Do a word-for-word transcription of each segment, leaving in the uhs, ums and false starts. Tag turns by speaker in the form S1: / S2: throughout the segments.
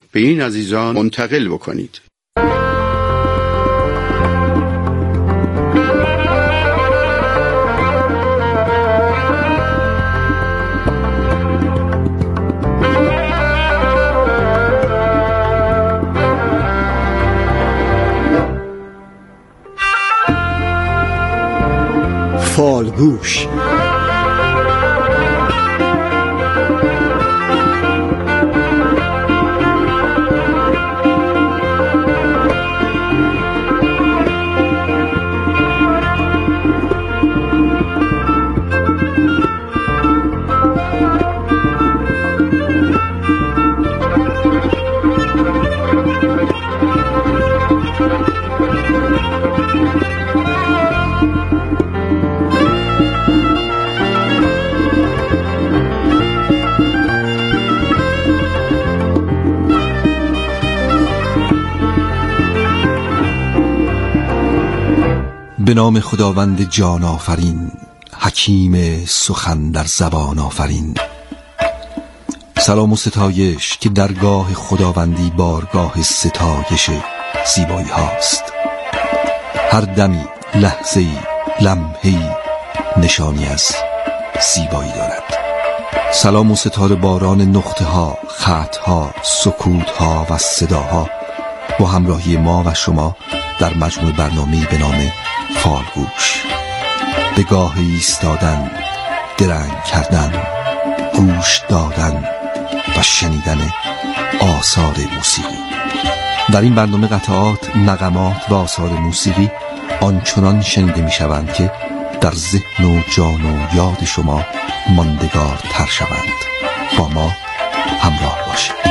S1: به این عزیزان منتقل بکنید.
S2: فالگوش.
S3: به نام خداوند جان آفرین، حکیم سخن در زبان آفرین. سلام و ستایش که درگاه خداوندی بارگاه ستایش زیبایی هاست. هر دمی، لحظه‌ای، لمحه‌ای نشانی از زیبایی دارد. سلام و ستاره باران نقطه ها، خط ها، سکوت ها و صداها با همراهی ما و شما در مجموع برنامه‌ای به نام فالگوش. به گاه ایستادن، درنگ کردن، گوش دادن و شنیدن آثار موسیقی. در این برنامه قطعات، نغمات و آثار موسیقی آنچنان شنیده می شوند که در ذهن و جان و یاد شما ماندگار تر شوند. با ما همراه باشید.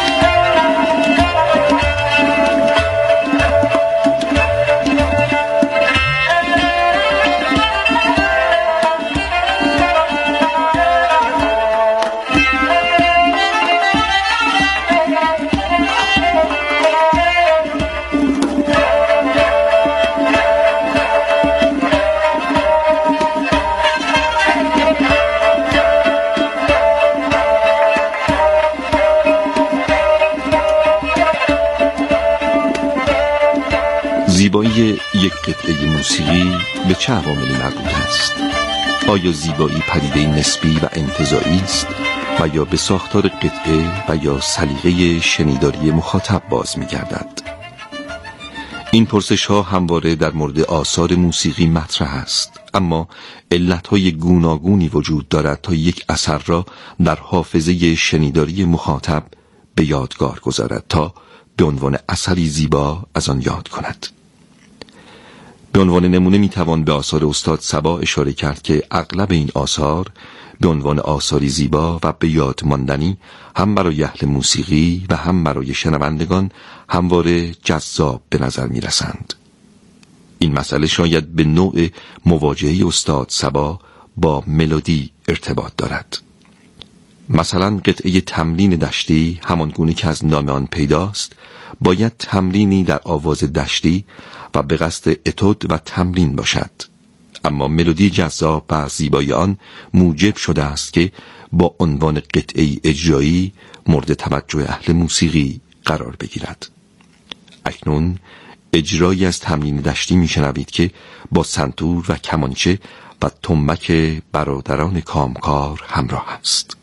S4: زیبایی یک قطعه موسیقی به چه عواملی مربوط است؟ آیا زیبایی پدیده نسبی و انتزاعی است و یا به ساختار قطعه و یا سلیقه شنیداری مخاطب باز می‌گردد؟ این پرسش ها همواره در مورد آثار موسیقی مطرح است، اما علتهای گوناگونی وجود دارد تا یک اثر را در حافظه شنیداری مخاطب به یادگار گذارد تا به عنوان اثری زیبا از آن یاد کند. به عنوان نمونه میتوان به آثار استاد صبا اشاره کرد که اغلب این آثار به عنوان آثاری زیبا و به یاد ماندنی هم برای اهل موسیقی و هم برای شنوندگان همواره جذاب به نظر میرسند. این مسئله شاید به نوع مواجهه استاد صبا با ملودی ارتباط دارد. مثلا قطعه تمرین دشتی، همان گونه که از نام آن پیداست، باید تمرینی در آواز دشتی و به قصد اتود و تمرین باشد، اما ملودی جذاب و زیبای آن موجب شده است که با عنوان قطعه اجرایی مورد توجه اهل موسیقی قرار بگیرد. اکنون اجرایی از تمرین دشتی میشنوید که با سنتور و کمانچه و تنبک برادران کامکار همراه است.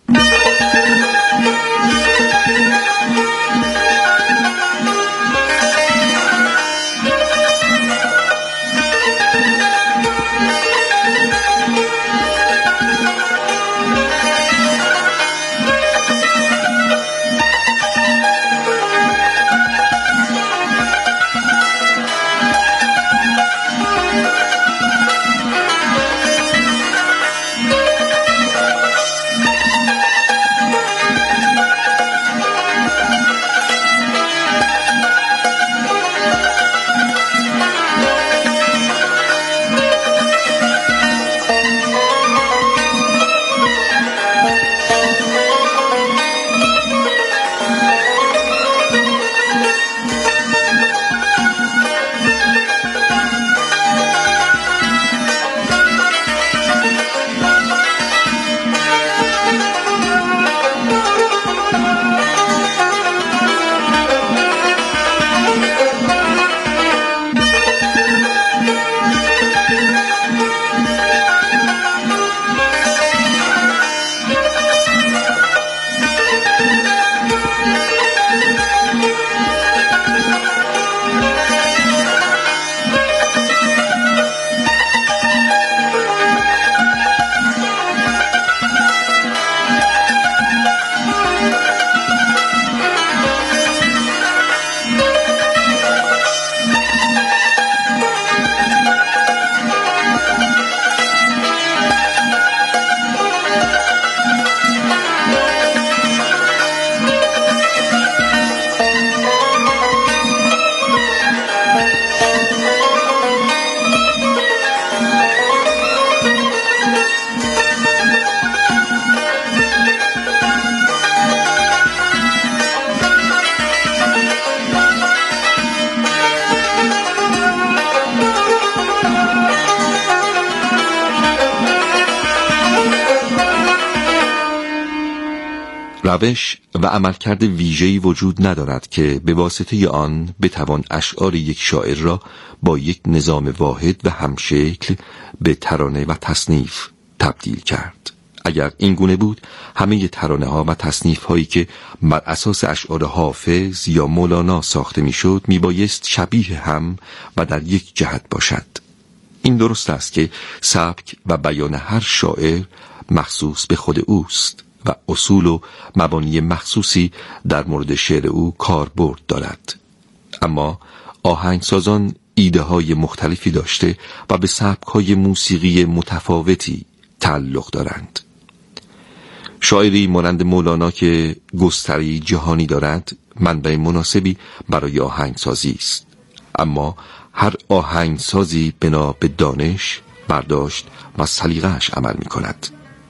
S4: روش و عملکرد ویژه‌ای وجود ندارد که به واسطه آن بتوان اشعار یک شاعر را با یک نظام واحد و همشکل به ترانه و تصنیف تبدیل کرد. اگر این گونه بود، همه ترانه ها و تصنیف هایی که بر اساس اشعار حافظ یا مولانا ساخته می شد می بایست شبیه هم و در یک جهت باشد. این درست است که سبک و بیان هر شاعر مخصوص به خود اوست و اصول و مبانی مخصوصی در مورد شعر او کاربرد دارد، اما آهنگسازان ایده های مختلفی داشته و به سبک های موسیقی متفاوتی تعلق دارند. شاعری مانند مولانا که گستری جهانی دارد منبع مناسبی برای آهنگسازی است، اما هر آهنگسازی بنا به دانش، برداشت و سلیقه‌اش عمل می کند.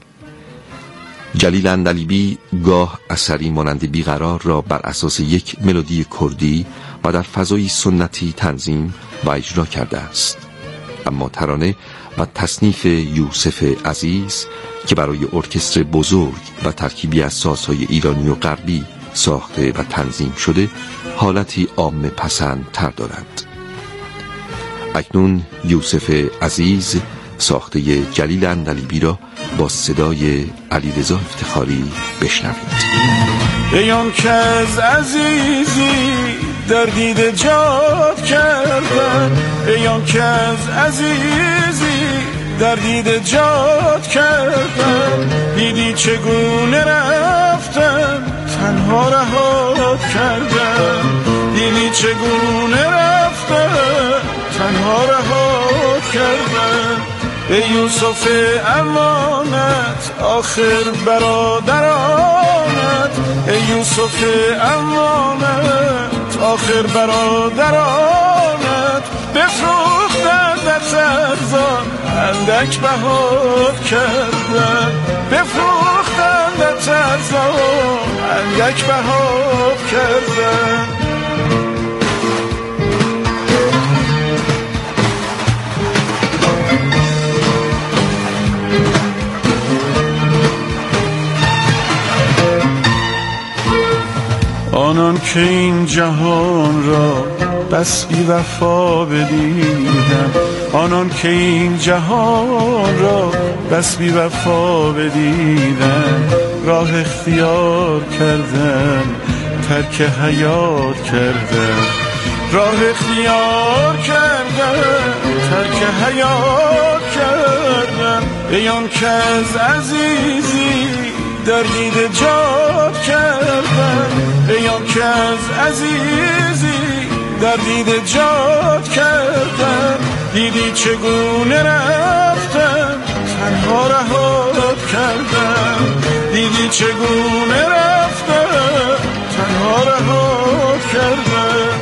S4: جلیل عندلیبی گاه اثری مانند بیقرار را بر اساس یک ملودی کردی و در فضایی سنتی تنظیم و اجرا کرده است، اما ترانه و تصنیف یوسف عزیز که برای ارکستر بزرگ و ترکیبی از سازهای ایرانی و غربی ساخته و تنظیم شده حالتی عام پسند تر دارد. اکنون یوسف عزیز ساخته جلیل عندلیبی را با صدای علیرضا افتخاری بشنوید.
S2: ایان که از عزیزی در دید جاد کردن، ایان که از عزیزی در دید جاد کردن، دیدی چگونه رفتن تنها رهات کردن، دیدی چگونه رفتن تنها رهات کردن. ای یوسف امانت آخر برادرانت، ای یوسف امانت آخر برادرانت، بفروختن در ارزان اندک بهات کردن، بفروختن در ارزان اندک بهات کردن. آنان که این جهان را بس بی وفا بدیدن، آنان که این جهان را بس بی وفا بدیدن، راه اختیار کردن ترک حیات کردن، راه اختیار کردن ترک حیات کردن. ایان که از عزیزی در دید جاد کردن، ایان که از عزیزی در دید جاد کردن، دیدی چگونه رفتن تنها رهات کردن، دیدی چگونه رفتن تنها رهات کردن.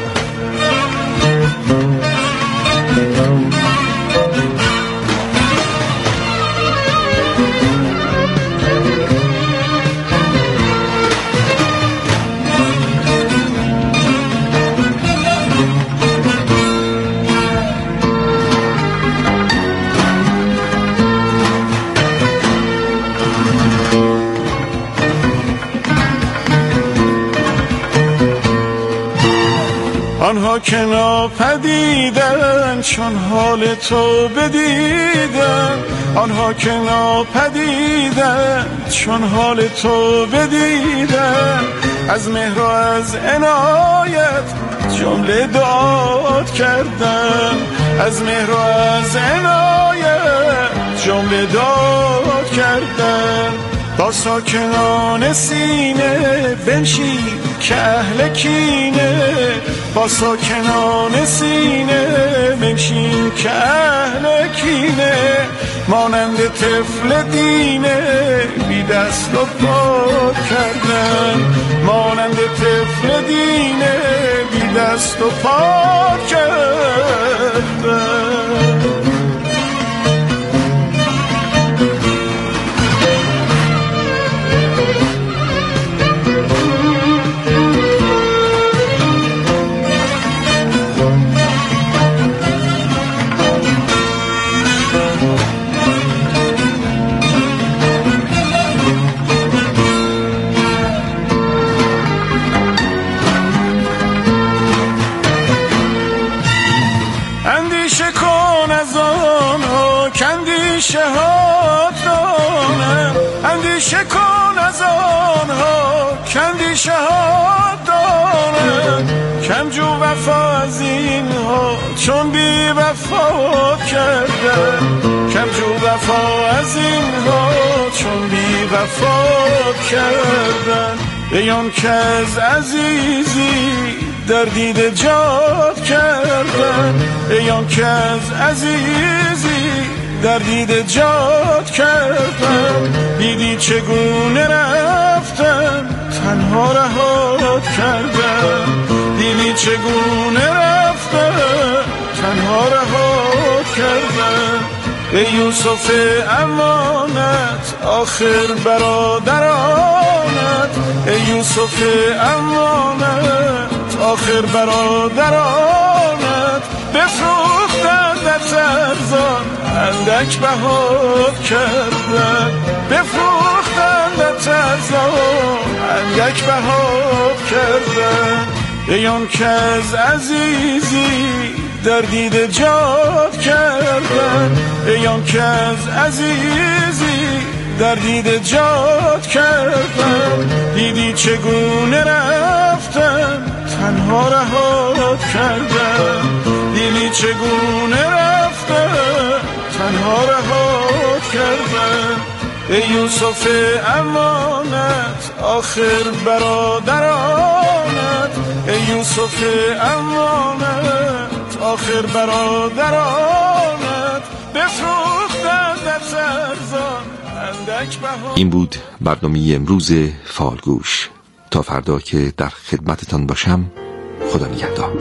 S2: آنها که ناپدیدن چون حال تو بدیدن، آنها که ناپدیدن چون حال تو بدیدن، از مهر و از عنایت جمله دعات کردن، از مهر و از عنایت جمله دعات کردن. با ساکنان سینه بنشین که اهل کینه، با ساکنان سینه بنشین که اهل کینه، مانند طفل دینه بی دست و پا کردن، مانند طفل دینه بی دست و پا کردن. کم جو وفا از اینها چون بی وفا کردن، کم جو وفا از اینها چون بی وفا کردن. ایان که از عزیزی در دید جات کردن، ایان که از عزیزی در دید جات کردن. دیدی چگونه رفتن تنها رهات کردن، دیدی چگونه رفتن تنها رهات کردن. ای یوسف امانت آخر برادرانت، ای یوسف امانت آخر برادرانت. بفروختندت ارزان اندک بهات کردن، بفروختندت ارزان اندک بهات کردن. ایان که از عزیزی در دید جات کردن، ایان که از عزیزی در دید جات کردن. دیدی چگونه رفتن تنها رهات کردن، دیدی چگونه رفتن تنها رهات کردن. ای یوسف امانت آخر برادرانت، ای یوسف امانت آخر برادرانت. بفروختندت ارزان اندک بها.
S4: این بود برنامه امروز فالگوش. تا فردا که در خدمتتان باشم، خدا نگهدار.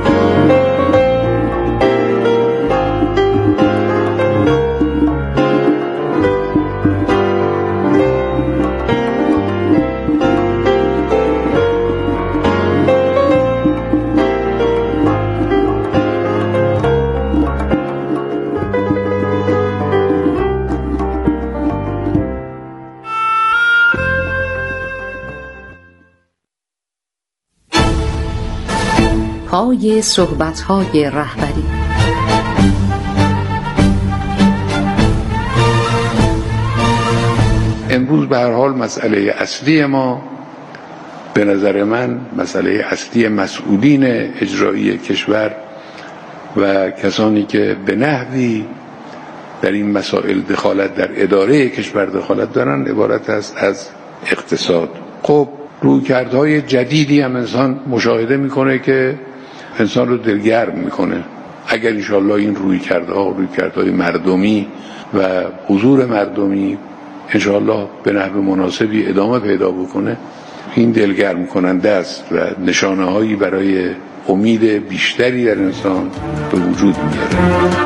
S5: پای صحبت‌های رهبری.
S1: امروز به هر حال مسئله اصلی ما به نظر من مسئله اصلی مسئولین اجرایی کشور و کسانی که به نحوی در این مسائل دخالت در اداره کشور دخالت دارن عبارت است از اقتصاد. خب رویکردهای جدیدی هم انسان مشاهده میکنه که انسان رو دلگرم میکنه. اگر انشاءالله این رویکردها رویکردهای مردمی و حضور مردمی انشاءالله به نحو مناسبی ادامه پیدا بکنه، این دلگرم کننده است و نشانه هایی برای امید بیشتری در انسان به وجود میاره.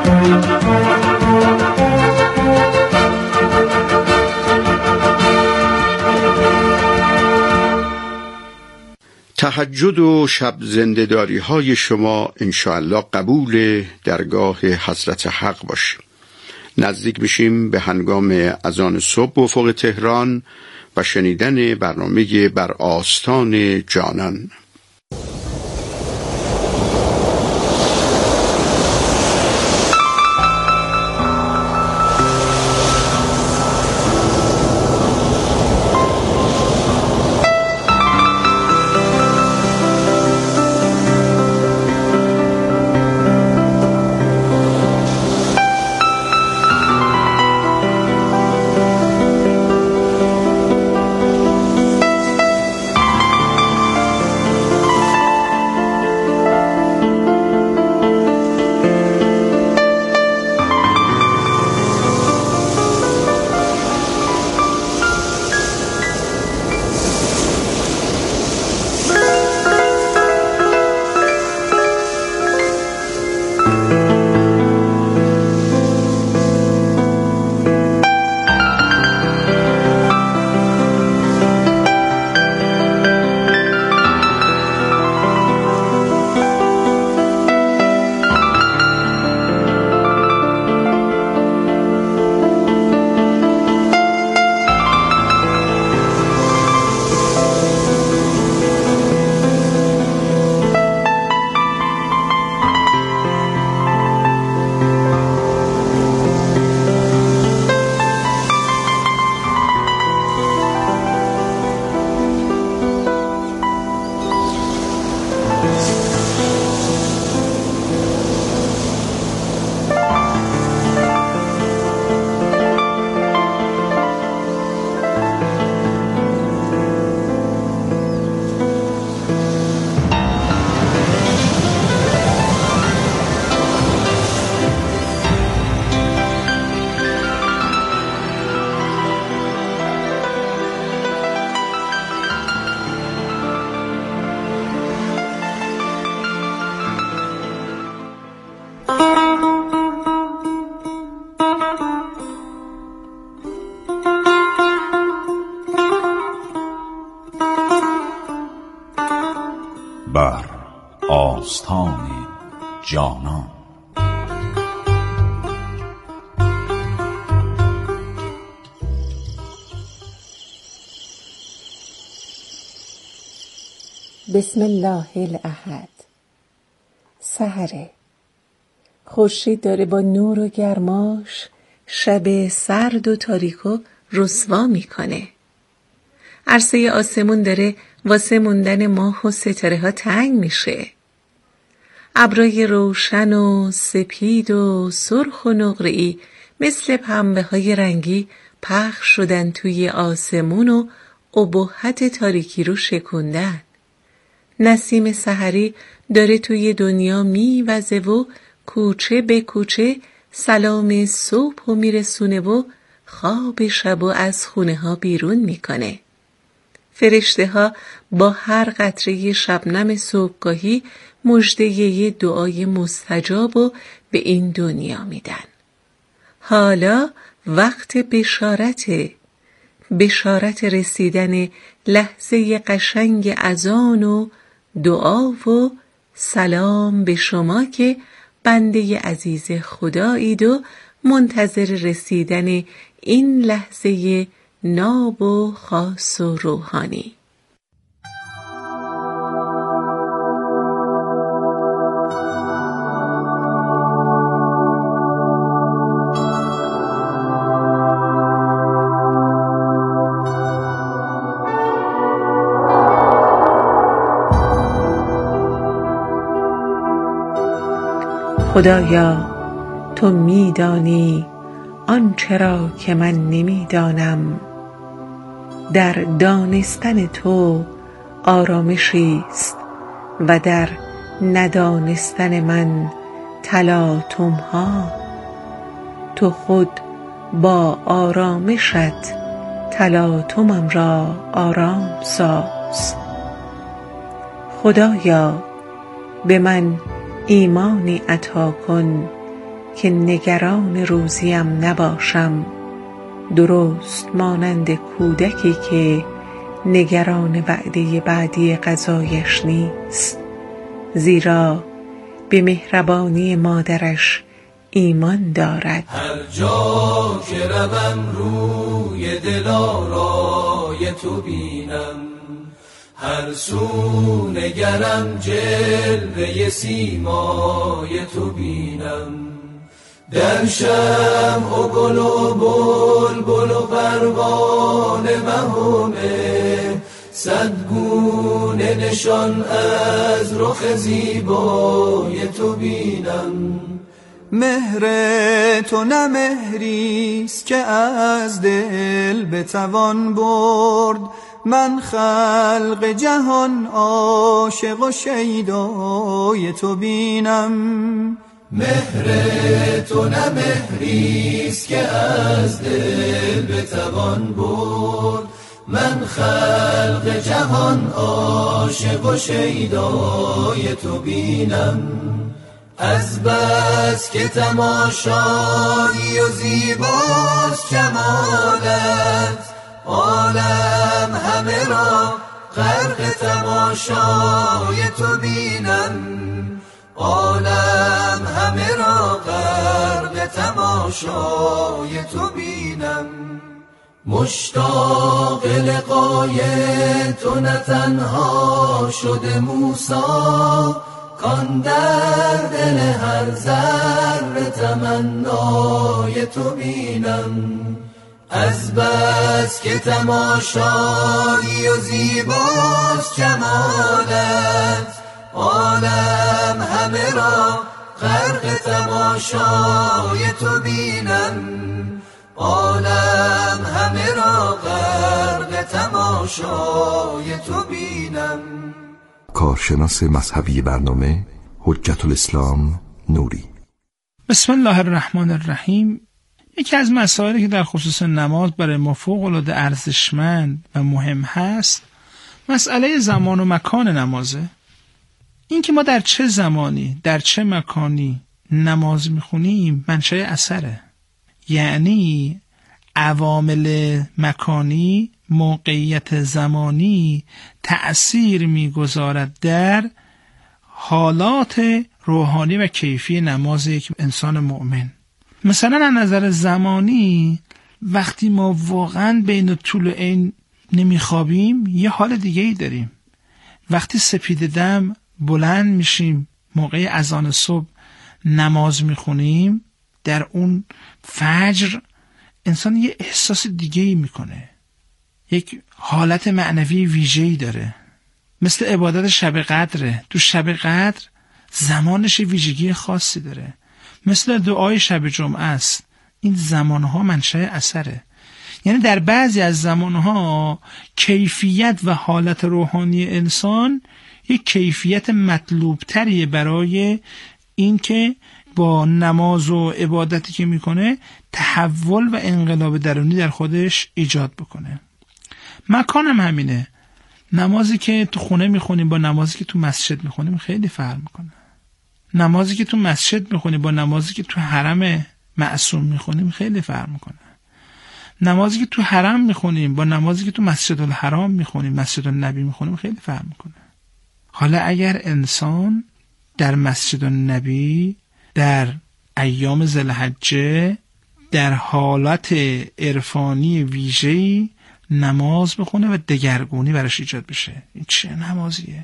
S3: تهجد و شب زنده‌داری های شما انشاءالله قبول درگاه حضرت حق باشه. نزدیک میشیم به هنگام اذان صبح به افق تهران و شنیدن برنامه بر آستان جانان.
S6: بر آستان جانان.
S7: بسم الله الاحد. سحره. خورشید داره با نور و گرماش شب سرد و تاریکو رسوا میکنه. عرصه آسمون داره واسه موندن ماه و ستاره ها تنگ میشه. ابرای روشن و سپید و سرخ و نقره‌ای مثل پنبه های رنگی پخش شدن توی آسمون و ابهت تاریکی رو شکوندن. نسیم سحری داره توی دنیا میوزه و کوچه به کوچه سلام صبح و میرسونه و خواب شب و از خونه ها بیرون میکنه. فرشته ها با هر قطره شبنم صبحگاهی مژده یه دعای مستجاب و به این دنیا میدن. حالا وقت بشارته، بشارت رسیدن لحظه قشنگ اذان و دعا و سلام به شما که بنده عزیز خدایید و منتظر رسیدن این لحظه ناب و خاص و روحانی. خدایا تو میدانی آنچه را که من نمیدانم. در دانستن تو آرامشی است و در ندانستن من تلاطم ها. تو خود با آرامشت تلاطمم را آرام ساز. خدایا به من ایمانی عطا کن که نگران روزیم نباشم، درست مانند کودکی که نگران وعده بعدی غذایش نیست، زیرا به مهربانی مادرش ایمان دارد.
S8: هر جا که روم روی دلارای تو بینم، هر سو نگرم جلوه سیمای تو بینم. در شمع و گل و بلبل و پروانه مهمه، صد گونه نشان از رخ زیبای تو بینم.
S9: مهر تو نه مهریست که از دل بتوان برد، من خلق جهان عاشق و شیدای تو بینم.
S8: مهر تو نه مهریست که از دل بتوان برد، من خلق جهان عاشق و شیدای تو بینم. از بس که تماشایی و زیباست جمالت، عالم همه را غرق تماشای تو بینم. عالم همه را غرق تماشای تو بینم. مشتاق لقای تو نه تنها شده موسی، کان در دل هر ذره تمنای تو بینم. از بس که تماشایی و زیباست جمالت، عالم همه را غرق تماشای تو بینم. عالم همه را غرق تماشای تو بینم.
S3: کارشناس مذهبی برنامه حجت الاسلام نوری.
S10: بسم الله الرحمن الرحیم. یکی از مسائلی که در خصوص نماز برای ما فوق‌العاده ارزشمند و مهم هست مسئله زمان و مکان نمازه. این که ما در چه زمانی در چه مکانی نماز میخونیم منشأ اثره، یعنی عوامل مکانی موقعیت زمانی تأثیر میگذارد در حالات روحانی و کیفی نماز یک انسان مؤمن. مثلا از نظر زمانی وقتی ما واقعا بین طول و عین نمیخوابیم یه حال دیگه ای داریم. وقتی سپید دم بلند میشیم موقع اذان صبح نماز میخونیم، در اون فجر انسان یه احساس دیگه ای میکنه، یک حالت معنوی ویژه‌ای داره. مثل عبادت شب قدره، تو شب قدر زمانش ویژگی خاصی داره. مثل دعای شب جمعه است، این زمانها منشأ اثره. یعنی در بعضی از زمانها کیفیت و حالت روحانی انسان یک کیفیت مطلوب تریه برای اینکه با نماز و عبادتی که میکنه تحول و انقلاب درونی در خودش ایجاد بکنه. مکان هم همینه. نمازی که تو خونه میخونیم با نمازی که تو مسجد میخونیم خیلی فرق میکنه. نمازی که تو مسجد میخونیم با نمازی که تو حرم معصوم میخونیم خیلی فرق میکنه. نمازی که تو حرم میخونیم با نمازی که تو مسجد الحرام میخونیم، مسجد النبی میخونیم خیلی فرق میکنه. حالا اگر انسان در مسجد النبی در ایام ذوالحجه در حالت عرفانی ویژه‌ای نماز بخونه و دگرگونی براش ایجاد بشه، این چه نمازیه؟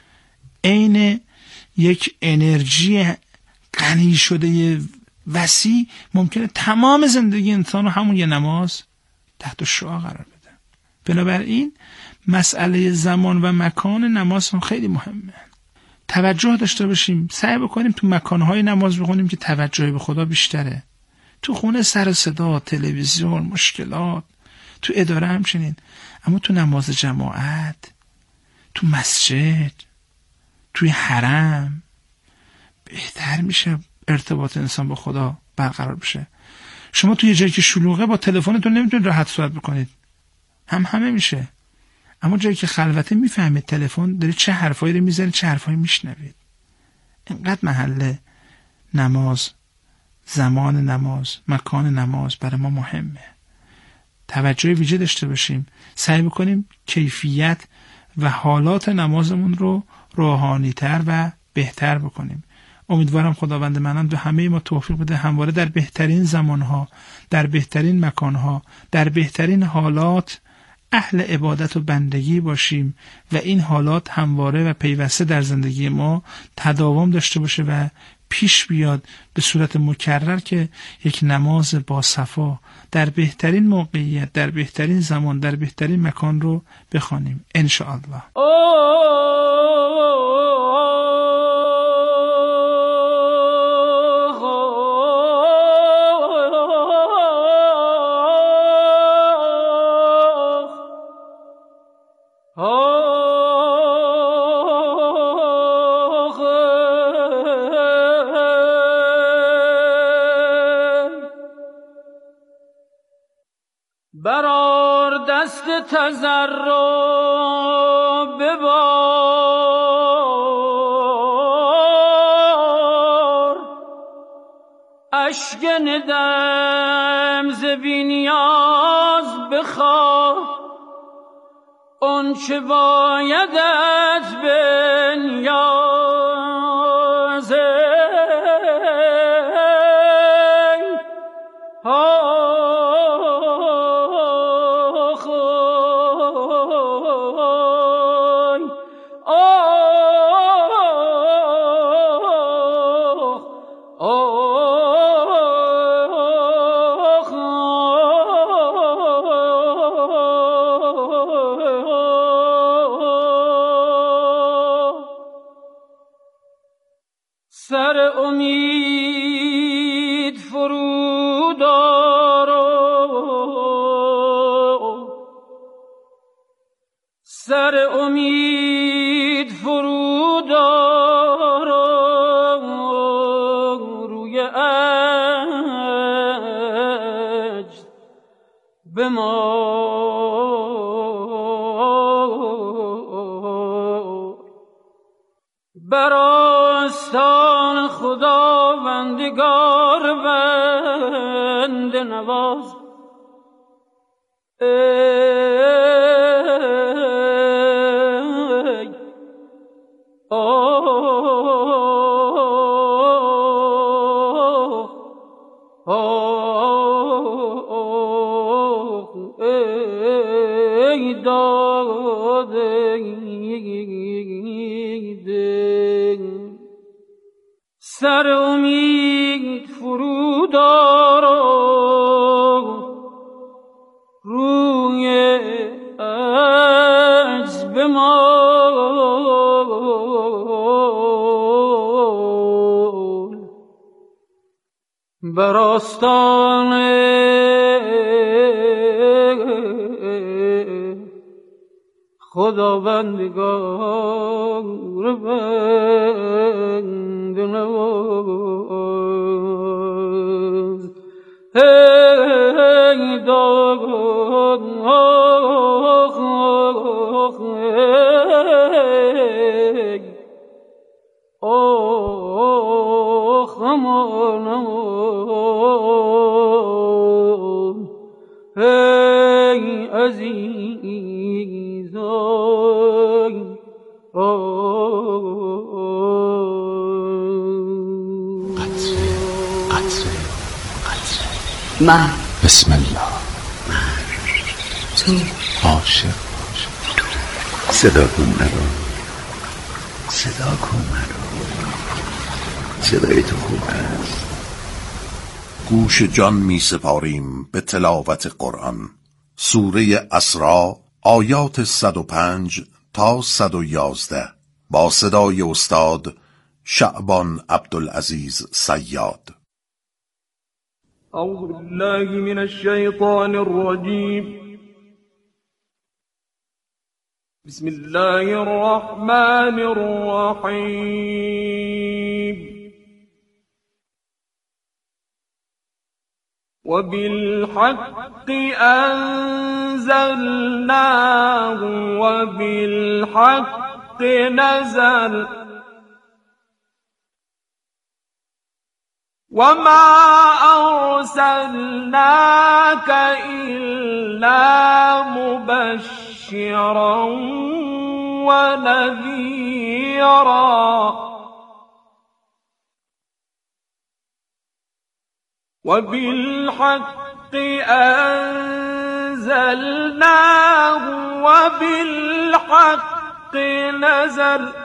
S10: عین یک انرژی غنی شده وسیع ممکنه تمام زندگی انسان رو همون یه نماز تحت شعاع قرار بده. بنابراین مسئله زمان و مکان نماز هم خیلی مهمه. توجه داشته باشیم، سعی بکنیم تو مکانهای نماز بخونیم که توجه به خدا بیشتره. تو خونه سر صدا، تلویزیون، مشکلات، تو اداره همچنین، اما تو نماز جماعت، تو مسجد، توی حرم بهتر میشه ارتباط انسان با خدا برقرار بشه. شما توی جایی که شلوغه با تلفنتون نمیتونید راحت صحبت بکنید، هم همه میشه. اما جایی که خلوته میفهمید تلفن داره چه حرفایی رو میزنه، چه حرفایی میشنوید. اینقدر محل نماز، زمان نماز، مکان نماز برای ما مهمه. توجه ویژه داشته باشیم، سعی بکنیم کیفیت و حالات نمازمون رو روحانی‌تر و بهتر بکنیم. امیدوارم خداوند منان به همه ما توفیق بده همواره در بهترین زمانها، در بهترین مکانها، در بهترین حالات اهل عبادت و بندگی باشیم و این حالات همواره و پیوسته در زندگی ما تداوم داشته باشه و پیش بیاد به صورت مکرر که یک نماز با صفا در بهترین موقعیت، در بهترین زمان، در بهترین مکان رو بخوانیم ان شاء الله.
S11: برار دست تضرع ببار، اشک ندم ز بی‌نیاز بخواه، اون چه بایدت بنیازه. سر امید فرود آرو، سر امید فرود آرو، روی عجز بمار، بر آستان خداوندگار بنده نواز. ای داده سر امید فرود آر روی عجز بمال بر آستان خداوندگار بند نواز ای داغ ای آخ امانم ای عزیزان
S3: قطره قطره قطره
S5: من
S3: بسم الله
S5: تو
S3: عاشق
S12: صدا کن مرا صدا کن مرا صدای تو خوب است.
S13: گوش جان می سپاریم به تلاوت قرآن. سوره اسراء آیات صد و پنج تا صد و یازده با صدای استاد شعبان عبدالعزیز صیاد.
S11: اعوذ بالله من الشیطان الرجیم. بسم الله الرحمن الرحیم. وبالحق أنزلناه وبالحق نزل وما أرسلناك إلا مبشرا ونذيرا وبالحق أنزلناه وبالحق نزل